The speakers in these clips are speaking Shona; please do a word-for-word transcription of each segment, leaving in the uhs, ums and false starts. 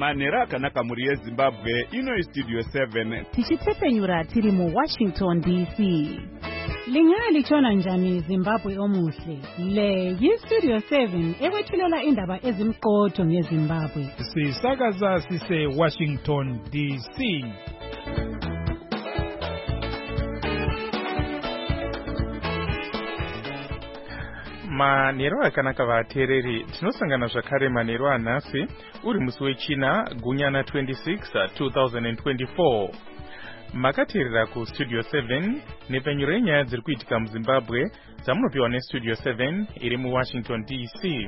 manera akanaka muri yeZimbabwe ino Studio seven tichitepenyura tiri mu Washington D C. Lingana lichona njani Zimbabwe omuhle. Le yi Studio seven ekwethulela indaba ezimqotho ngeZimbabwe. Sisakaza sise Washington D C. Manero akanaka vateereri tinosangana zvakare manero anhasi uri musi wechina gunyana twenty-six two thousand twenty-four. Makateerera ku Studio seven nepenyuro yenyaya dziri kuitika muZimbabwe dzamunopiwa neStudio seven iri mu Washington D C.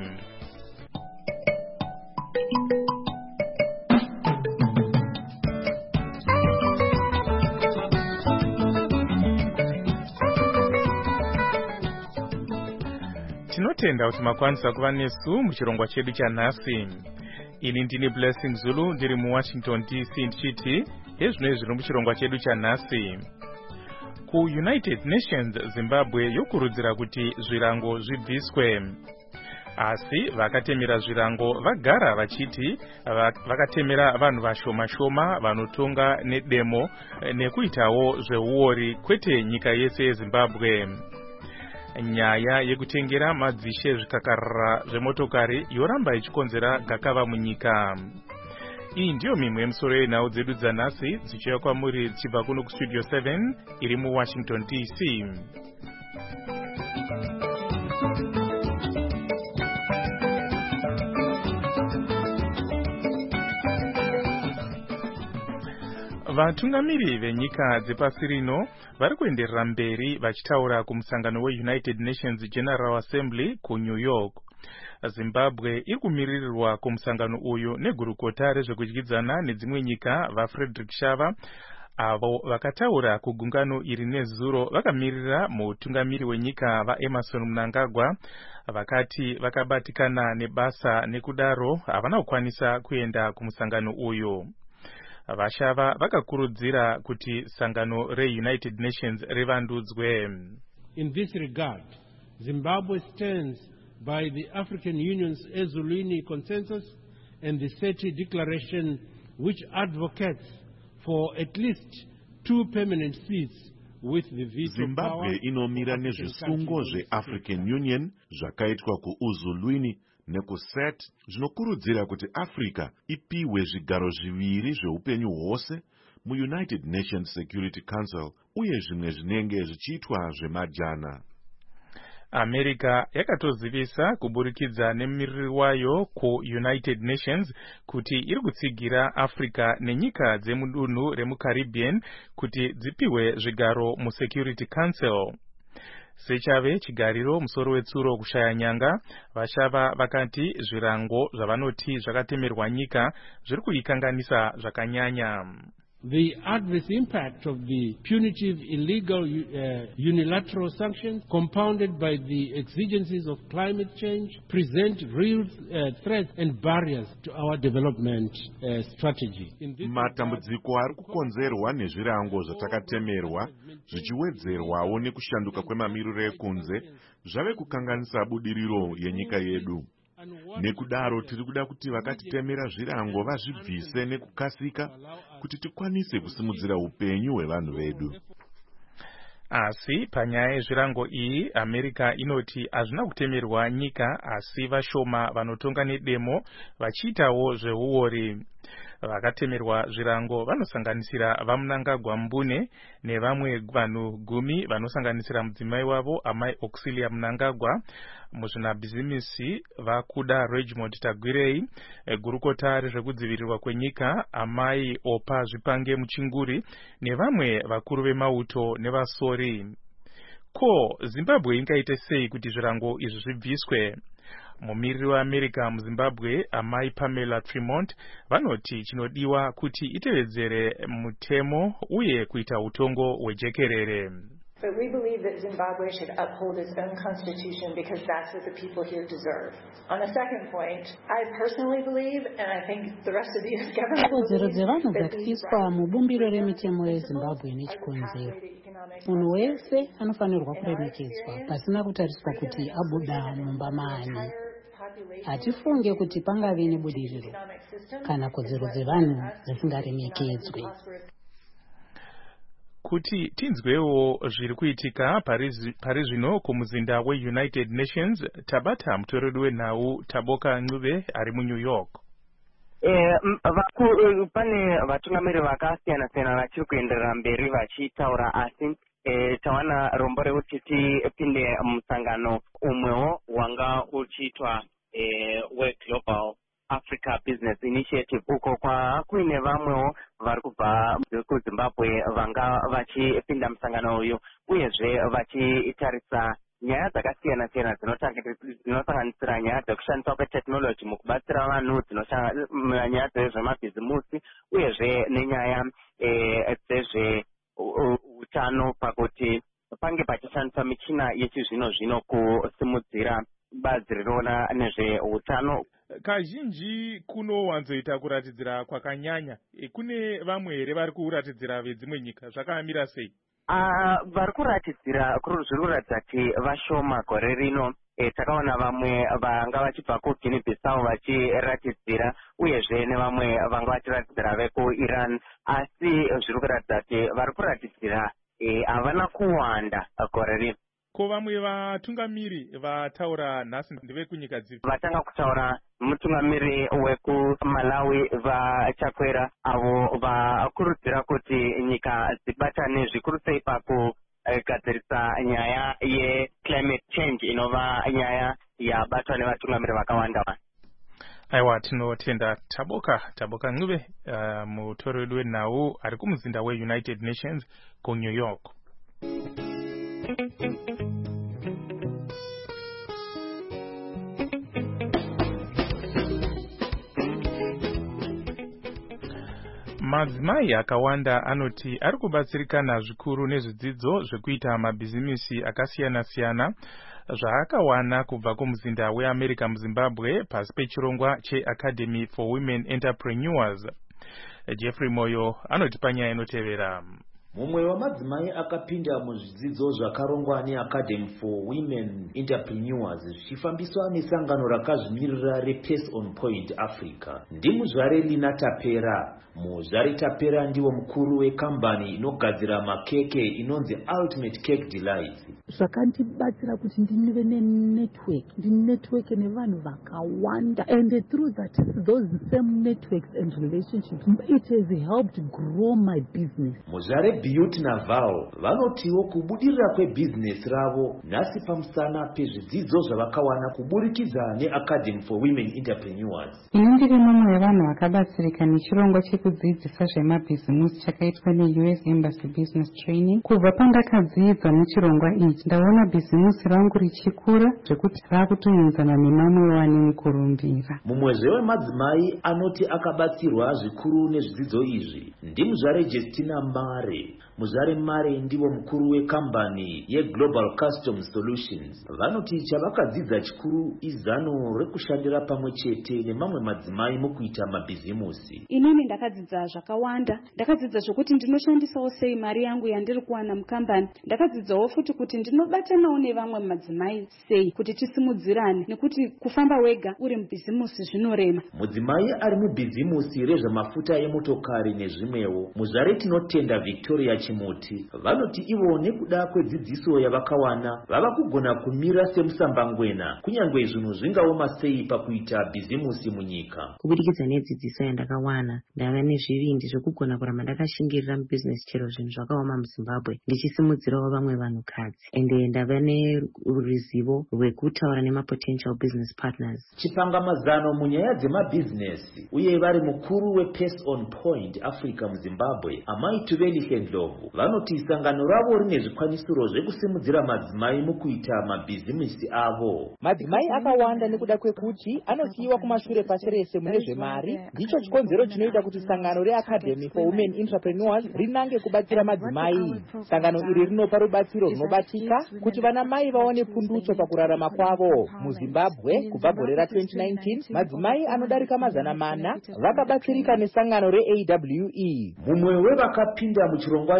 Tinotenda kuti makwanisa kuva nesu muchirongwa chedu chanhasi. Ini ndini Blessing Zulu ndiri mu Washington D C ndichiti ezvino zviri muchirongwa chedu chanhasi. Ku United Nations Zimbabwe yokurudzira kuti zvirango zvibviswe. Asi vakatemera zvirango vagara vachiti vakatemera vanhu vashoma shoma vanotonga nedemo nekuitawo zveuori kwete nyika yese yeZimbabwe. Nyaya yekutengera madzishe zvikakarara zvemotokari yoramba ichikonzera gakava munyika. Iyi ndiyo mimwe yemusoro yenhau dzedu dzanhasi dzichiuya kwamuri dzichibva kuno kuStudio seven iri mu Washington D C. Vatungamiri venyika dzepasi rino vari kuenderera mberi vachitaura kumusangano weUnited Nations General Assembly ku New York. Zimbabwe iri kumiririrwa kumusangano uyu negurukota rezvekudyidzana nedzimwe nyika vaFrederick Shava, avo vakataura kugungano iri nezuro vakamirira mutungamiri wenyika vaEmerson Mnangagwa, vakati vakabatikana nebasa nekudaro havana kukwanisa kuenda kumusangano uyu. Vashava vakakurudzira kuti sangano reUnited Nations rivandudzwe. In this regard, Zimbabwe stands by the African Union's Ezulwini Consensus and the SETI Declaration, which advocates for at least two permanent seats with the veto Zimbabwe power. Zimbabwe inomira nezvisungo zveAfrican Union zvakaitwa kuUzulwini nekuset zvinokurudzira kuti Africa ipiwe zvigaro zviviri zveupenyu hwose muUnited Nations Security Council uye zvimwe zvinenge zvichiitwa zvemajana. America yakatozivisa kuburikidza nemumiriri wayo ku United Nations kuti iri kutsigira Africa nenyika dzemudunhu remuCaribbean kuti dzipiwe zvigaro muSecurity Council. Sechave chigariro musoro wetsuro kushaya nyanga, Vashava vakati zvirango zvavanoti zvakatemerwa nyika zviri kuikanganisa zvakanyanya. The adverse impact of the punitive, illegal, uh, unilateral sanctions, compounded by the exigencies of climate change, present real uh, threats and barriers to our development uh, strategy. Matambudziko ari kukonzerwa nezvirango zvatakatemerwa zvichiwedzerwawo nekushanduka kwemamiriro ekunze zvave kukanganisa budiriro yenyika yedu. Nekudaro tiri kuda kuti vakatitemera zvirango vazvibvise nekukasika kuti tikwanise kusimudzira upenyu hwevanhu vedu. Asi panyaya yezvirango iyi America inoti hazvina kutemerwa nyika asi vashoma vanotonga nedemo vachiitawo zveuori. Vakatemerwa zvirango vanosanganisira vaMnangagwa Mbune nevamwe vanhu gumi vanosanganisira mudzimai wavo amai Auxilia Mnangagwa, muzvinabhizimisi vakuda Regimont Tagwirei, gurukota rezvekudzivirirwa kwenyika amai Opa Zvipange Muchinguri nevamwe vakuru vemauto nevasori. Ko Zimbabwe ingaite sei kuti zvirango izvi zvibviswe? Mumiriri weAmerica muZimbabwe amai Pamela Tremont vanoti chinodiwa kuti itevedzere mutemo uye kuita utongo hwejekerere. But we believe that Zimbabwe should uphold its own constitution because that's what the people here deserve. On the second point, I personally believe, and I think the rest of the U S government believes, that these mubumbiro remitemo yeZimbabwe nechikonzero. Munhu wese anofanirwa kuremekedzwa pasina kutariswa kuti abuda mumba mani. hatifunge kuti pangave nebudiriro kana kodzero dzevanhu dzisingaremekedzwe. Kuti tinzwewo zviri kuitika pari zvino kumuzinda weUnited Nations, tabata mutoredu wenhau Taboka Ncube ari muNew York. Eh, pane vatungamiri vakasiyana siyana vachiri kuenderera mberi vachitaura, asi eh, tawana rombo rekuti tipinde musangano umwewo wanga uchiitwa eh, weGlobal Africa Business Initiative, uko kwa kuine vamwewo vari kubva kuZimbabwe vanga vachipinda musangano uyu, uyezve vachitarisa nyaya dzakasiyana siyana dzinosanganisira nyaya dzekushandiswa kwetekinoloji mukubatsira vanhu, nyaya dzezvemabhizimusi, uyezve nenyaya dzezveutano pakuti pange pachishandiswa michina yechizvino zvino kusimudzira bazi rinoona nezveutano. Kazhinji kunowanzoita kuratidzira kwakanyanya. Kune vamwe here vari kuratidzira vedzimwe nyika, zvakamira sei? Uh, vari kuratidzira zviri kuratidza kuti vashoma gore rino. E, takaona vamwe vanga vachibva kuGuinea Bissau vachiratidzira, uyezve nevamwe vanga vachiratidzira vekuIran, asi zviri kuratidza kuti vari kuratidzira havana kuwanda gore rino. Ko vamwe vatungamiri vataura nhasi ndevekunyika dzipi? Vatanga kutaura mutungamiri wekuMalawi vachakwera, avo vakurudzira kuti nyika dzibatane zvikuru sei pakugadzirisa nyaya yeclimate change inova nyaya yabatwa nevatungamiri vakawanda vanhu. Aiwa, tinotenda Taboka Taboka Ncube, uh, mutoredu wenhau ari kumuzinda weUnited Nations kuNew York. Madzimai akawanda anoti ari kubatsirikana zvikuru nezvidzidzo zvekuita mabhizimisi akasiyana siyana zvaakawana kubva kumuzinda weAmerica muZimbabwe pasi pechirongwa cheAcademy for Women Entrepreneurs. Jeffrey Moyo anoti panyaya inotevera. Mumwe wamadzimai akapinda muzvidzidzo zvakarongwa neAcademy for Women Entrepreneurs zvichifambiswa nesangano rakazvimirira rePace on Point Africa ndimuzvare Lina Tapera. Muzvare Tapera ndiwo mukuru wekambani inogadzira makeke inonzi Ultimate Cake Delights. Zvakandibatsira kuti ndive nenetwork, ndinetwork nevanhu vakawanda, and through that those same networks and relationships it has helped grow my business. Muzvare Beauty Naval vanotiwo kubudirira kwebusiness ravo nhasi pamusana pezvidzidzo zvavakawana kuburikidza neAcademy for Women Entrepreneurs. Ini ndiri mumwe wevanhu vakabatsirika nechirongwa chekudzidzisa zvemabhizimusi chakaitwa neU S Embassy Business Training. Kubva pandakadzidzwa nechirongwa ichi ndaona bhizimusi rangu richikura zvekuti rakutoenzana nemamwe wani mukurumbira. Mumwezve wemadzimai anoti akabatsirwa zvikuru nezvidzidzo izvi ndimuzvare Justina Mare. Muzvare Mare ndiwo mukuru wekambani yeGlobal Custom Solutions. Vanoti chavakadzidza chikuru izano rekushandira pamwe chete nemamwe madzimai mukuita mabhizimusi. Inini ndakadzidza zvakawanda. Ndakadzidza zvokuti ndinoshandisawo sei mari yangu yandiri kuwana mukambani. Ndakadzidzawo futi kuti ndinobatanawo nevamwe madzimai sei kuti tisimudzirane, nekuti kufamba wega uri mubhizimusi zvinorema. Mudzimai ari mubhizimusi rezvamafuta emotokari nezvimwewo, muzvare tinotenda Victoria Chimuti, vanoti ivo nekuda kwedzidziso yavakawana vava kugona kumira semusambangwena kunyange zvinhu zvingaoma sei pakuita bhizimusi munyika. Kubudikidza nedzidziso yandakawana ndava nezvivindi zvokugona kuramba ndakashingirira mubizinesi chero zvinhu zvakaoma muZimbabwe ndichisimudzirawo vamwe vanhukadzi, ende ndava neruzivo rwekutaura nemapotential business partners. Chipangamazano munyaya dzemabhizinesi uye vari mukuru wePace on Point Africa muZimbabwe Amai Tuveli Hendlovu vanoti sangano ravo rine zvikwanisiro zvekusimudzira madzimai mukuita mabhizimisi avo. Madzimai akawanda nekuda kwekuti anosiyiwa kumashure pasi rese mune zvemari. Ndicho chikonzero chinoita kuti sangano reAcademy for Women Entrepreneurs rinange kubatsira madzimai. Sangano iri rinopa rubatsiro runobatika kuti vanamai vaone pundutso pakurarama kwavo. MuZimbabwe kubva gore ra twenty nineteen madzimai anodarika mazana mana vakabatsirika nesangano reA W E. Mumwe wevakapinda muchirongwa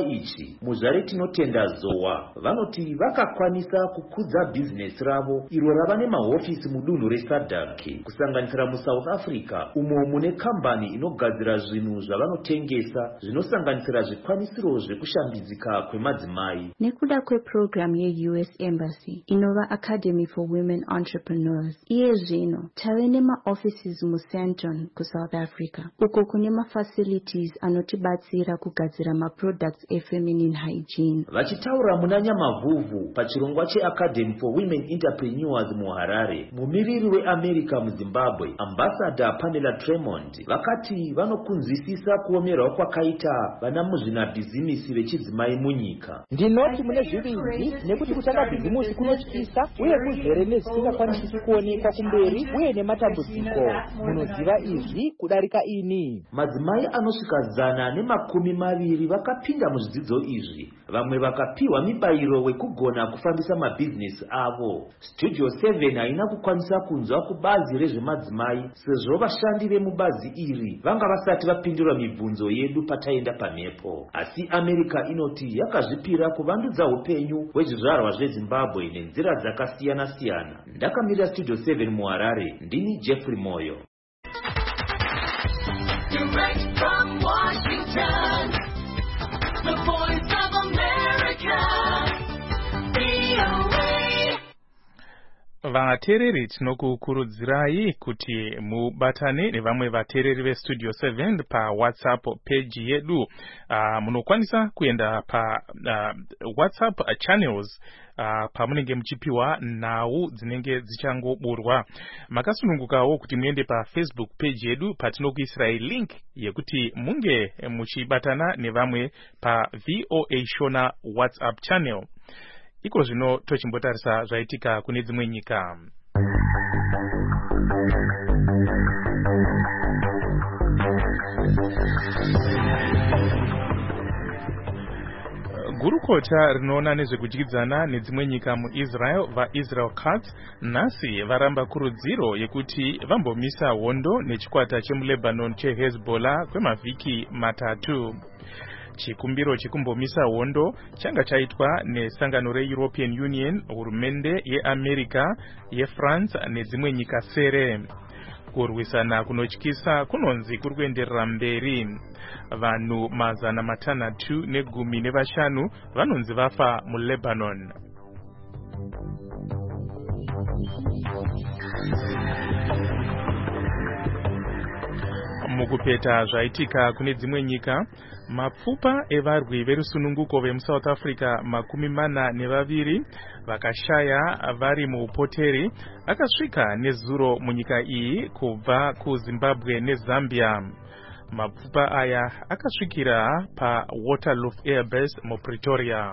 ichi muzvare tinotenda zowa vanoti vakakwanisa kukudza bhizinesi ravo iro rava nemahofisi mudunhu resadhaki kusanganisira muSouth Africa umo mune kambani inogadzira zvinhu zvavanotengesa zvinosanganisira zvikwanisiro zvekushambidzika kwemadzimai. Nekuda kweprogramu ye-U S Embassy inova Academy for Women Entrepreneurs, iye zvino tave nemaoffices muSandton kuSouth Africa uko kune mafacilities anotibatsira kugadzira maproducts efeminine hygiene. Vachitaura muna Nyamavhuvhu pachirongwa cheAcademy for Women Entrepreneurs muHarare, mumiriri weAmerica muZimbabwe Ambassador Pamela Tremont vakati vanokunzwisisa kuomerwa kwakaita vana muzvinabhizimisi vechidzimai munyika. Ndinoti mune zviviri nekuti kutanga bhizimusi kunotyisa uye kuzere nezvisingakwanisiki kuonekwa kumberi uye nematambudziko. Munoziva izvi kudarika ini. Madzimai anosvika zana nemakumi maviri vakapinda muzvidzidzo izvi, vamwe vakapiwa mibayiro wekugona kufambisa mabhizinesi avo. Studio seven haina kukwanisa kunzwa kubazi rezvemadzimai sezvo vashandi vemubazi iri vanga vasati vapindura mibvunzo yedu pataenda pamhepo, asi America inoti yakazvipira kuvandudza upenyu hwezvizvarwa zveZimbabwe nenzira dzakasiyana siyana. Ndakamirira Studio seven muHarare, ndini Jeffrey Moyo. Direct from Washington, the Voice of America, V O A. Vatereri tinokukurudzirai kuti mubatane nevamwe vatereri veStudio seven pa WhatsApp page yedu. Uh, munokwanisa kuenda pa uh, WhatsApp channels uh, pamunenge muchipiwa nhau dzinenge dzichangoburwa. Makasunungukawo kuti muende pa Facebook page yedu patinokuisirai link yekuti munge muchibatana nevamwe pa V O A Shona WhatsApp channel. Iko zvino tochimbotarisa zvaitika kune dzimwe nyika. Gurukota rinoona nezvekudyidzana nedzimwe nyika muIsrael vaIsrael Cuts nhasi varamba kurudziro yekuti vambomisa hondo nechikwata chemuLebanon cheHezbollah kwemavhiki matatu. Chikumbiro chekumbomisa hondo changa chaitwa nesangano reEuropean Union, hurumende yeAmerica, yeFrance nedzimwe nyika sere. Kurwisana kunotyisa kunonzi kuri kuenderera mberi. Vanhu mazana matanhatu negumi nevashanu vanonzi vafa muLebanon. Mukupeta zvaitika kune dzimwe nyika, mapfupa evarwi verusununguko vemuSouth Africa makumi mana nevaviri vakashaya vari muupoteri akasvika nezuro munyika iyi kubva kuZimbabwe neZambia. Mapfupa aya akasvikira pa Waterloof Airbase muPretoria.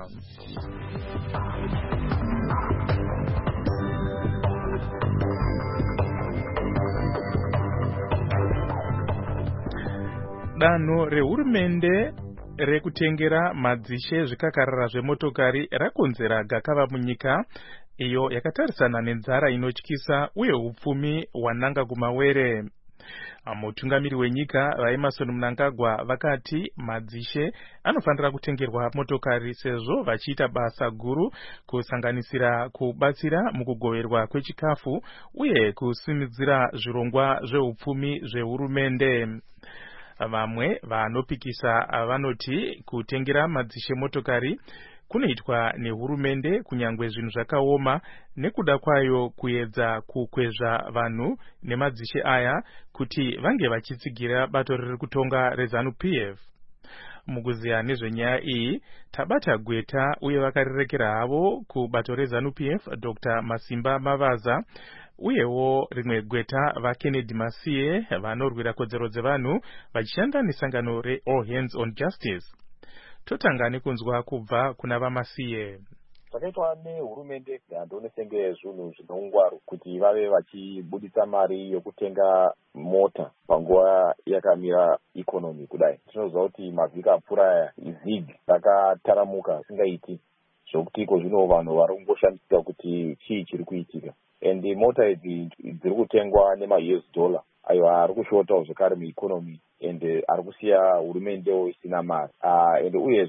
Danho rehurumende rekutengera madzishe zvikakarara zvemotokari rakonzera gakava munyika iyo yakatarisana nenzara inotyisa uye upfumi hwananga kumawere. Mutungamiri wenyika vaEmmerson Mnangagwa vakati madzishe anofanira kutengerwa motokari sezvo vachiita basa guru kusanganisira kubatsira mukugoverwa kwechikafu uye kusimudzira zvirongwa zveupfumi zvehurumende. Vamwe vanopikisa vanoti kutengera madzishe motokari kunoitwa nehurumende kunyangwe zvinhu zvakaoma nekuda kwayo kuedza kukwezva vanhu nemadzishe aya kuti vange vachitsigira bato riri kutonga reZANU P F. Mukuziya nezvenyaya iyi tabata gweta uye vakarirekera havo kubato reZANU P F Doctor Masimba Mavaza uyewo rimwe gweta vaKennedy Masiye vanorwira kodzero dzevanhu vachishanda nesangano reAll Hands on Justice. Totanga nekunzwa kubva kuna vaMasiye. Zvakaitwa nehurumende ndonetenge zvinhu zvinongwaru kuti vave vachibudisa mari yokutenga mota panguva yakamira ikonomi kudai. Tinoziva kuti mavhiki apfuura izig rakataramuka singaiti zvokuti iko zvino vanhu vari kungoshandisika kuti chii chiri kuitika. And mota idzi dziri kutengwa nema-U S dollar ayo ari kushotawo zvakare muikonomi and ari kusiya hurumendewo isina mari. Uh, and uyezve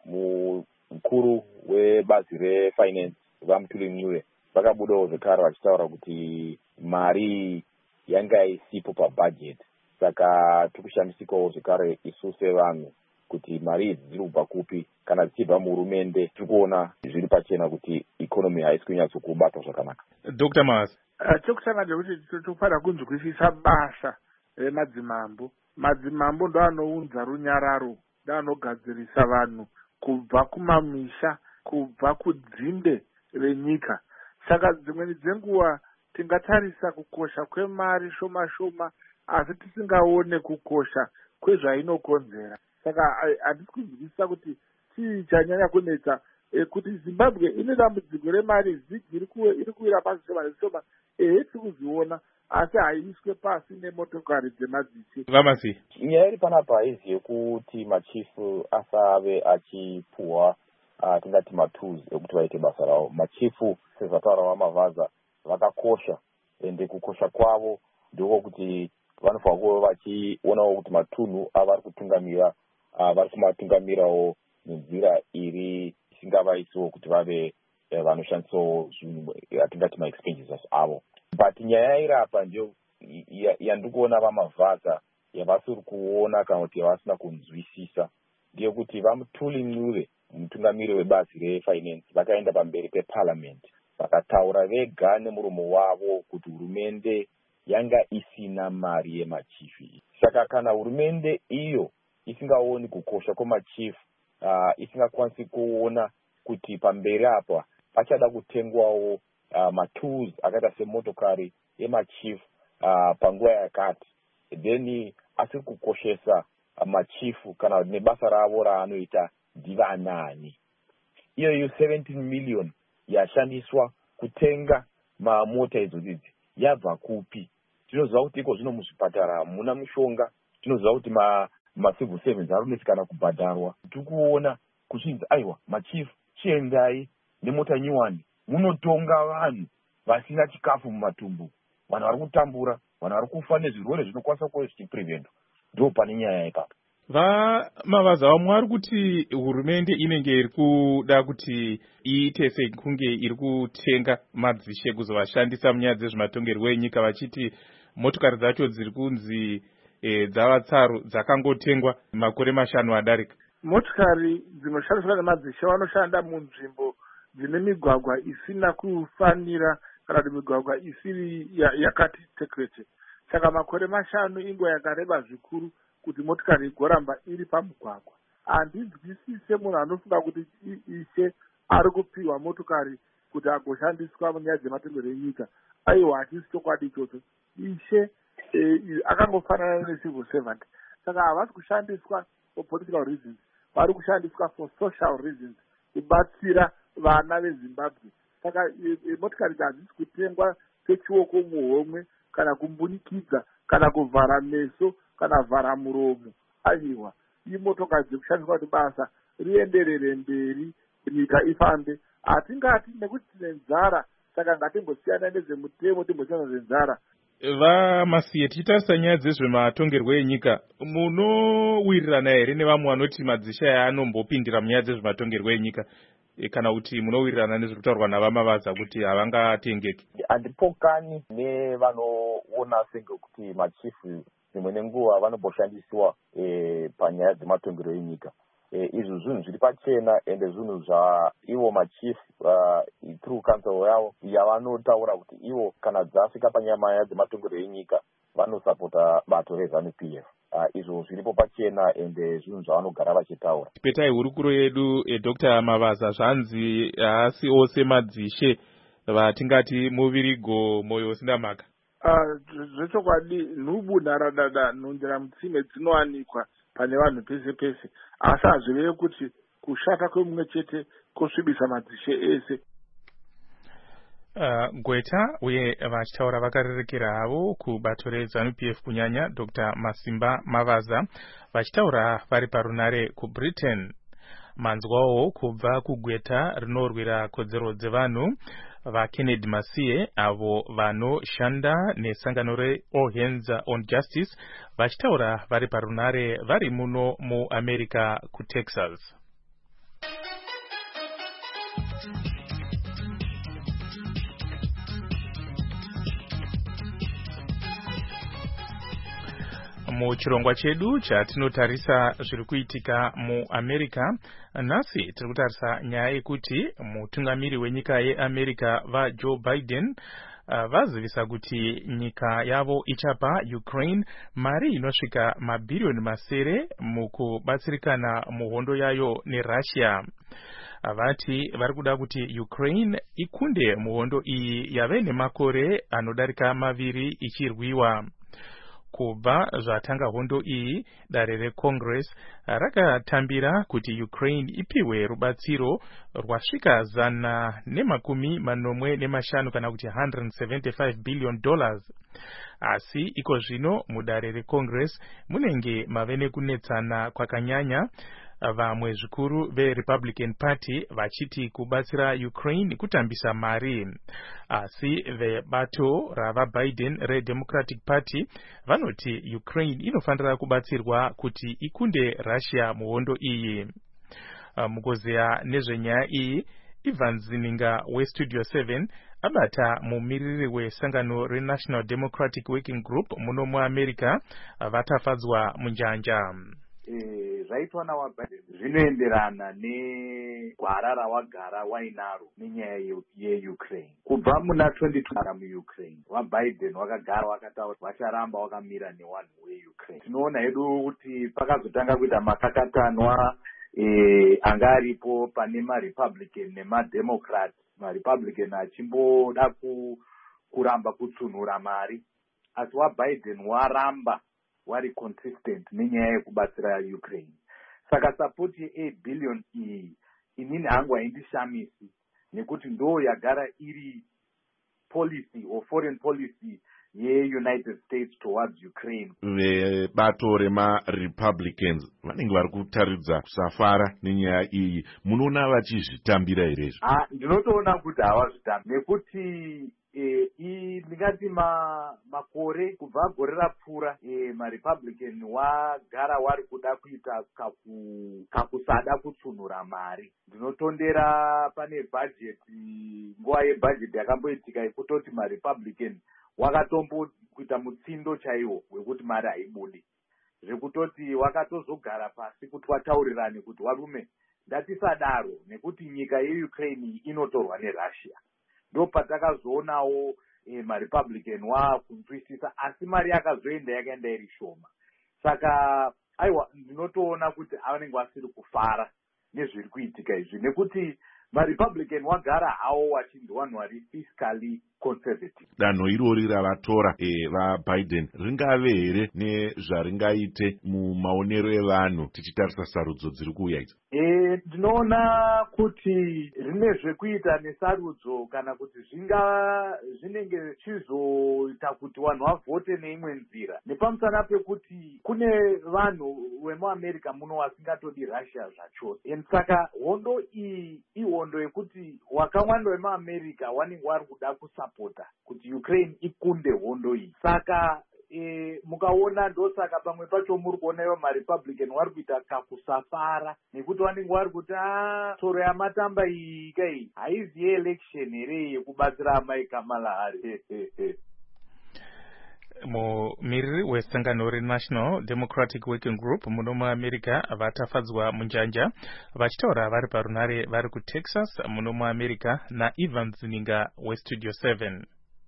mukuru webazi refinance vaMthuli Mncube vakabudawo zvekare vachitaura kuti mari yanga isipo pabudget, saka tikushandisikawo zvekare isu sevanhu kuti mari idzi dziri kubva kupi. Kana dzichibva muhurumende tiri kuona zviri pachena kuti ikonomi haisi kunyatsokubatwa zvakanaka. Doctor Mavaza, chekutanga ndekuti tinofanira kunzwisisa basa remadzimambo. Madzimambo ndo anounza runyararo, ndo anogadzirisa vanhu kubva kumamisha, kubva kudzinde renyika. Saka dzimweni dzenguva tingatarisa kukosha kwemari shoma shoma asi tisingaone kukosha kwezvainokonzera. Saka handisi kunzwisisa kuti chii chanyanya kunetsa kuti Zimbabwe ine dambudziko remari zhinji iri kuwira pasi shoma neshoma. Ehe, tiri kuzviona asi haiiswe pasi nemotokari dzemadzishe. Vamasi, nyaya iri panapa haizi yekuti machifu asave achipuhwa tingati matools ekuti vaite basa ravo. Machifu sezvataura vaMavaza vakakosha, ende kukosha kwavo ndiko kuti vanofanira kuva vachionawo kuti matunhu avari kutungamira vari kumatungamirawo nenzira iri isingavaisiwo kuti vave vanoshandisawo zvinhu atingati maexpenditures avo. But nyaya iri apa ndio yandikuona vaMavaza yavasiri kuona kana kuti yavasina kunzwisisa ndeyekuti vaMthuli Mncube mutungamiri webazi refinance vakaenda pamberi peparliament vakataura vega nemuromo wavo kuti hurumende yanga isina mari yemachifu. Saka kana hurumende iyo isingaoni kukosha kwemachifu, uh, isingakwanisi kuona kuti pamberi apa pachada kutengwawo uh, matools akaita semotokari yemachifu uh, panguva yakati, then asiri kukoshesa uh, machifu kana nebasa ravo raanoita ndivanani. Iyoyo seventeen million yashandiswa kutenga mamota idzodzi yabva kupi? Tinoziva kuti iko zvino muzvipatara muna mushonga, tinoziva kuti ma macivil servants arunesikana kubhadharwa. Tikuona kuchinzi aiwa machifu chiendai nemota nyuwani munotonga vanhu vasina chikafu mumatumbu, vanhu vari kutambura, vanhu vari kufa nezvirwere zvinokwanisa kuva zvichipreventwa. Ndo pane nyaya ipapo. VaMavaza, vamwe vari kuti hurumende inenge iri kuda kuti iite sekunge iri kutenga madzishe kuzovashandisa munyaya dzezvematongerwo enyika, vachiti motokari dzacho dziri kunzi e, dzava tsaru dzakangotengwa makore mashanu adarika. Motokari dzinoshandiswa nemadzishe vanoshanda munzvimbo dzine migwagwa isina kufanira kana kuti migwagwa isiri yakati tekrete. Saka makore mashanu inguva yakareba zvikuru kuti motokari igoramba iri pamugwagwa. Handinzwisise munhu anofunga kuti ishe ari kupiwa motokari kuti agoshandiswa munyaya dzematongerwo enyika. Aiwa, hatisi chokwadi ichocho. Ishe eh, akangofanana necivil servant. Saka havasi kushandiswa for political reasons, vari kushandiswa for social reasons, kubatsira vana veZimbabwe. Saka e, motokari hadzisi kutengwa sechioko muhomwe kana kumbunikidza kana kuvhara meso kana vhara muromo. Aiwa, imotokari dzekushandiswa kuti basa rienderere mberi, nyika ifambe. Hatingati nekuti tine nzara saka ngatimbosiyana nezvemutemo timbosiyana nezvenzara. VaMasiye, tichitarisa nyaya dzezvematongerwo enyika, munowirirana here nevamwe vanoti madzishe aya anombopindira munyaya dzezvematongerwo enyika, e, kana kuti munowirirana nezviri kutaurwa navaMavaza kuti havangatengeki? Handipokani nevanoona senge kuti machifu dzimwe nenguva vanomboshandisiwa e, panyaya dzematongerwo enyika. E, izvo zvinhu zviri pachena ende zvinhu zvaivo machifu uh, through council yavo yavanotaura kuti ivo kana dzasvika panyaya dzematongerwo enyika vanosapota bato reZANU P F. Uh, izvo zviripo pachena ende zvinhu zvavanogara vachitaura. Petai hurukuro yedu e, Doctor Mavaza, zvanzi haasi ose madzishe vatingati muvirigo moyo usina mhaka. Uh, zvechokwadi nhubu nharadada nhundira mutsime dzinowanikwa pane vanhu pese pese, asi hazvireve kuti kushata kwemumwe chete kusvibisa madzishe ese. Uh, Gweta uye vachitaura vakarerekera havo kubato reZANU P F kunyanya Doctor Masimba Mavaza vachitaura vari parunare kuBritain. Manzwawo kubva kuGweta rinorwira kodzero dzevanhu vaKennedy Masiye avo vanoshanda nesangano reAll Hands on Justice vachitaura vari parunare vari muno muAmerica kuTexas. Muchirongwa chedu chatinotarisa zviri kuitika muAmerica, nhasi tiri kutarisa nyaya yekuti mutungamiri wenyika yeAmerica vaJoe Biden uh, vazivisa kuti nyika yavo ichapa Ukraine mari inosvika mabhirioni masere mukubatsirikana muhondo yayo neRussia. Vati vari kuda kuti Ukraine ikunde muhondo iyi yave nemakore anodarika maviri ichirwiwa. Kubva zvatanga hondo iyi, dare reCongress rakatambira kuti Ukraine ipiwe rubatsiro rwasvika zana nemakumi manomwe nemashanu kana kuti one hundred seventy-five billion dollars. Asi iko zvino mudare reCongress munenge mave nekunetsana kwakanyanya, vamwe zvikuru veRepublican Party vachiti kubatsira Ukraine kutambisa mari. Asi vebato rava Biden reDemocratic Party vanoti Ukraine inofanira kubatsirwa kuti ikunde Russia muhondo iyi. Mugozeya nezvenyaya iyi, Ivan Zininga weStudio seven abata mumiriri wesangano reNational Democratic Working Group muno muAmerica vatafadzwa munjanja. Zvaitwa nawaBiden zvinoenderana negwara rawagara wainaro nenyaya yeUkraine. Kubva muna twenty twenty muUkraine, waBiden wakagara wakataura vacharamba wakamira newanhu weUkraine. Tinoona hedu kuti pakazotanga kuita makakatanwa eh, anga aripo pane maRepublican nemaDemocrat, maRepublican achimboda ku, kuramba kutsunura mari, asi waBiden waramba wari consistent nenyaya yekubatsira Ukraine. Saka support ye-eight billion iyi inini hangu haindishamisi, nekuti ndo yagara iri policy or foreign policy ye-United States towards Ukraine. Vebato rema-Republicans vanenge vari kutaridza kusafara nenyaya iyi. Munoona vachizvitambira here izvo? Ah, ndinotoona kuti havazvitambi, nekuti Eh, i ndingati ma makore kubva gore rapfuura eh, maRepublican wagara wari kuda kuita kaku kakusada kutsunura mari. Ndinotondera pane budget, nguva yebudget yakamboitika yekutoti maRepublican wakatombo kuita mutsindo chaiwo wekuti mari haibudi, zvekutoti wakatozogara pasi kuti wataurirane kuti warume ndatisadaro nekuti nyika yeUkraine inotorwa neRussia. Ndo patakazoonawo eh, maRepublican waakunzwisisa, asi mari yakazoenda yakaenda iri shoma. Saka aiwa, ndinotoona kuti avanenge vasiri kufara nezviri kuitika izvi, nekuti maRepublican wagara hawo wachinzi vanhu vari fiscally conservative. Danho irori ravatora e, vaBiden ringave here nezvaringaite mumaonero evanhu tichitarisa sarudzo dziri kuuya idzi? E, ndinoona kuti rine zvekuita nesarudzo, kana kuti zvinga zvinenge zvichizoita kuti vanhu vavhote neimwe nzira, nepamusana pekuti kune vanhu vemuAmerica muno vasingatodi Russia zvachose. And saka hondo iyi ihondo yekuti wakawanda vemuAmerica vanenge vari kuda kusapota kuti Ukraine ikunde hondo iyi. Saka E, mukaona ndosaka pamwe pacho muri kuona ivo maRepublican vari kuita kakusafara, nekuti vanenge vari kuti ah, tsoro yamatamba iyi kai haizi yeelection here yekubatsira amai Kamala Harris. Mumiriri wesangano reNational Democratic Working Group muno muAmerica vatafadzwa munjanja vachitaura vari parunare vari kuTexas muno muAmerica naIvan Zininga weStudio seven.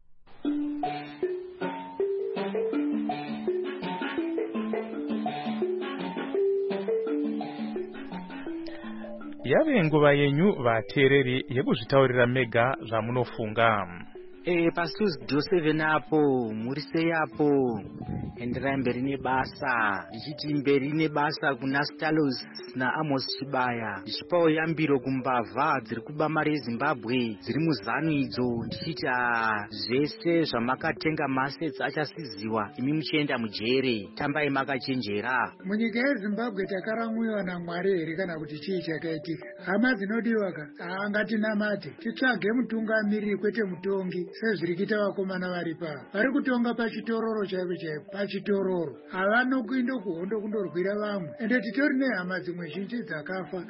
Yave nguva yenyu vateereri yekuzvitaurira mega zvamunofunga. Eh, paStudio seven apo muri sei apo? Enderai mberi nebasa, ndichiti mberi nebasa kuna Stalos naAmos Chibaya, ndichipawo yambiro kumbavha dziri kuba mari yeZimbabwe dziri muzanu idzo, ndichiti zvese zvamakatenga masets achasiziwa, imi muchienda mujere, tambai makachenjera. Munyika yeZimbabwe takaramwiwa naMwari here kana kuti chii chakaitika? Hama dzinodiwa ka angatinamate, titsvage mutungamiriri kwete mutongi, sezviri kuita vakomana vari pava vari kutonga pachitororo chaipo chaipo pachitororo, havano kuindo kuhondo kundorwira vamwe. Ende titori nehama dzimwe zhinji dzakafa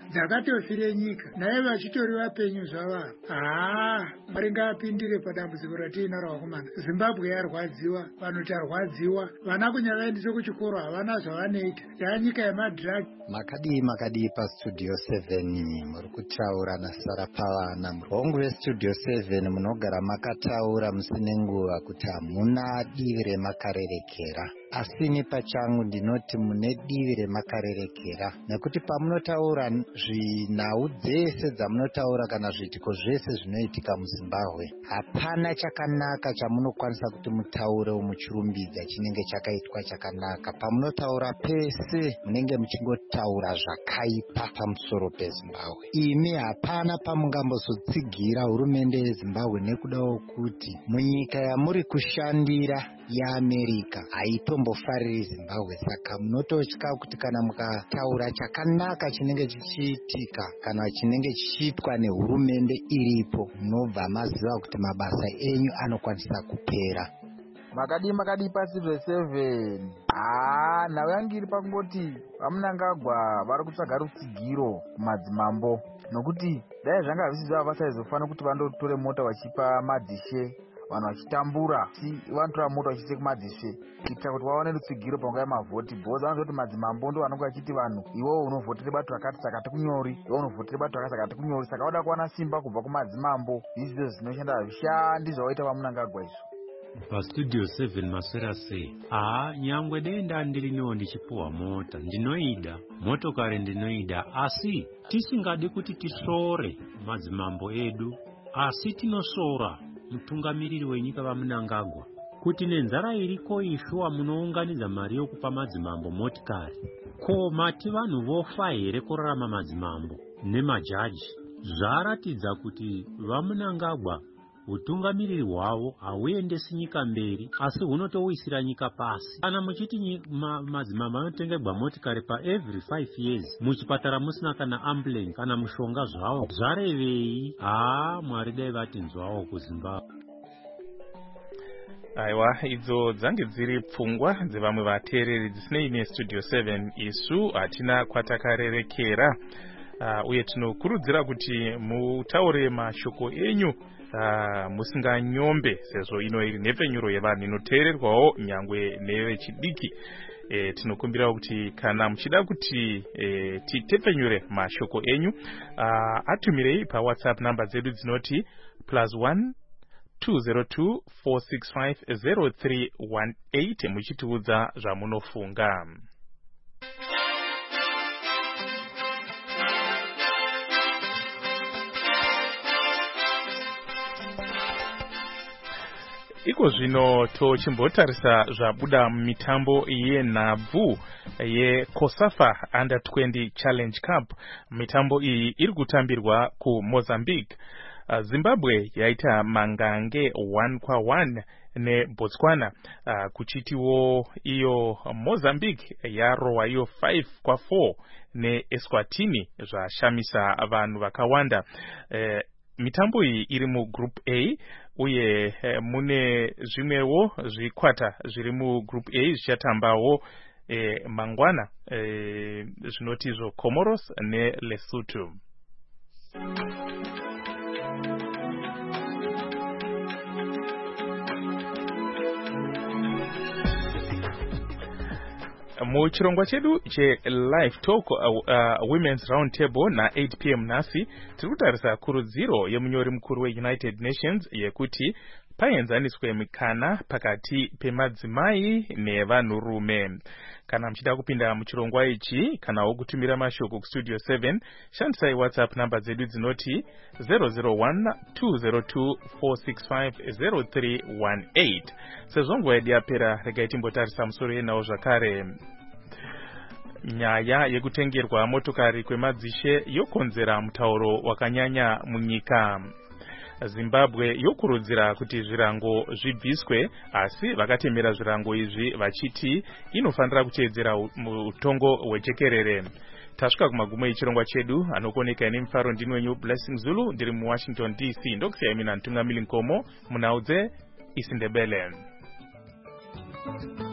dzakatofire nyika naye vachitori vapenyu zvavavo. haa Mwari ngaapindire padambudziko ratiinaro vakomana. Zimbabwe yarwadziwa, vanhu tarwadziwa, vana kunyavaendise kuchikoro havana zvavanoita, yaanyika yemadhiragi. makadii makadii pastudio seven muri kutaura nasara pavana murongo westudio seven munogara makataura musine nguva kuti hamuna divi remakarerekera, asi ini pachangu ndinoti mune divi remakarerekera, nekuti pamunotaura zvinhau dzese dzamunotaura kana zviitiko zvese zvinoitika muzimbabwe, hapana chakanaka chamunokwanisa kuti mutaure muchirumbidza chinenge chakaitwa chakanaka. Pamunotaura pese munenge muchingotaura zvakaipa pamusoro pezimbabwe. Imi hapana pamungambozotsigira hurumende yezimbabwe nekudawo kuti munyika yamuri kushandira yeAmerica haitombofariri Zimbabwe. Saka munototya kuti kana mukataura chakanaka chinenge chichiitika kana chinenge chichiitwa nehurumende iripo, munobva maziva kuti mabasa enyu anokwanisa kupera. makadii makadii pastudio seven. haa nhau yangu iri pakungoti vamunangagwa vari kutsvaga rutsigiro kumadzimambo, nokuti dai zvanga zvisiziva vasaizofana kuti vandotore mota vachipa madhishe vanhu vachitambura si vanotora mota vachiise kumadzishe kuitira kuti vaone rutsigiro panguva yemavhoti. bhoza vanoziva kuti madzimambo ndo vanonge vachiti vanhu iwewo unovhotera bato rakati saka tikunyori, iwe unovhotera bato rakati saka tikunyori. saka vada kuwana simba kubva kumadzimambo. izvo zvinoshanda zvishandi zvavaita vamunangagwa izvo. pastudio seven maswera sei. haa nyangwe denda ndirinewo ndichipuwa mota ndinoida, motokari ndinoida, asi tisingadi kuti tisore madzimambo edu, asi tinosora mutungamiriri wenyika vamunangagwa kuti nenzara iriko ishuwa munounganidza mari yokupa madzimambo motikari. ko mati vanhu vofa here kurarama madzimambo nemajaji? zvaratidza kuti vamunangagwa utungamiriri hwavo hauendesi nyika mberi asi hunotowisira nyika pasi. kana muchiti ma, madzimambo anotengerwa motikari paevery five years muchipatara musina kana ambulance kana mushonga zvavo, zvarevei? haa Mwari dai vatinzwawo kuzimbabwe. aiwa idzo dzange dziri pfungwa dzevamwe vateereri dzisinei nestudio seven. isu hatina kwatakarerekera, uh, uye tinokurudzira kuti mutaure mashoko enyu Uh, musinganyombe, sezvo ino iri nhepfenyuro yevanhu inoteererwawo nyangwe nevechidiki. E, tinokumbira kuti kana muchida kuti e, titepfenyure mashoko enyu, uh, atumirei pawhatsapp namba dzedu dzinoti plus one two zero two four six five zero three one eight muchitiudza zvamunofunga. iko zvino tochimbotarisa zvabuda mitambo yenhabvu yeCOSAFA Under twenty Challenge Cup. Mitambo iyi iri kutambirwa kuMozambique. Zimbabwe yaita mangange one kwa one neBotswana, uh, kuchitiwo iyo Mozambique yarowa iyo five kwa four neEswatini, zvashamisa vanhu vakawanda. Uh, mitambo iyi iri mugroup A uye eh, mune zvimwewo zvikwata zviri mugroup A zvichatambawo eh, mangwana eh, zvinotizvo Comoros neLesotho. Muchirongwa chedu che live talk uh, uh, women's round table na eight p m nasi tiri kutarisa kurudziro yemunyori mukuru weUnited Nations yekuti paenzaniswe mikana pakati pemadzimai nevanhurume. Kana mchida kupinda muchirongwa ichi kanawo kutumira mashoko kustudio seven, shandisai WhatsApp namba dzedu dzinoti zero zero one two zero two four six five zero three one eight. Sezvo nguva yedu yapera, regai timbotarisa musoro yenhau zvakare. Nyaya yekutengerwa motokari kwemadzishe yokonzera mutauro wakanyanya munyika. Zimbabwe yokurudzira kuti zvirango zvibviswe, asi vakatemera zvirango izvi vachiti inofanira kuteedzera utongo hwejekerere. Tasvika kumagumo echirongwa chedu, anokoneka ine mufaro ndini wenyu Blessing Zulu, ndiri muWashington D C. Ndokusiyai mina Ntungamili Nkomo, munhau dzeIsindebele.